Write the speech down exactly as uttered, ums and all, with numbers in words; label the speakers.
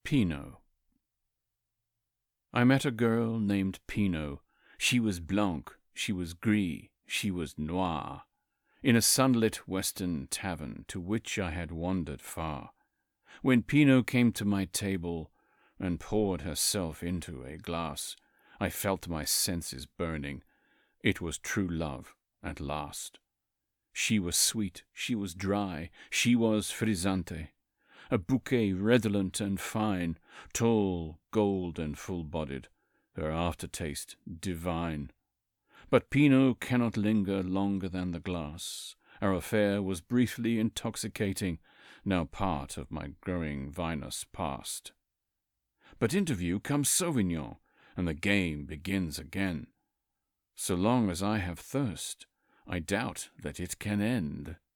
Speaker 1: Pinot. I met a girl named Pinot. She was blanc, she was gris, she was noir, in a sunlit western tavern to which I had wandered far. When Pinot came to my table and poured herself into a glass, I felt my senses burning. It was true love at last. She was sweet, she was dry, she was frizzante, a bouquet redolent and fine, tall, gold, and full-bodied, her aftertaste divine. But Pinot cannot linger longer than the glass. Our affair was briefly intoxicating, now part of my growing vinous past. But interview comes Sauvignon, and the game begins again. So long as I have thirst, I doubt that it can end.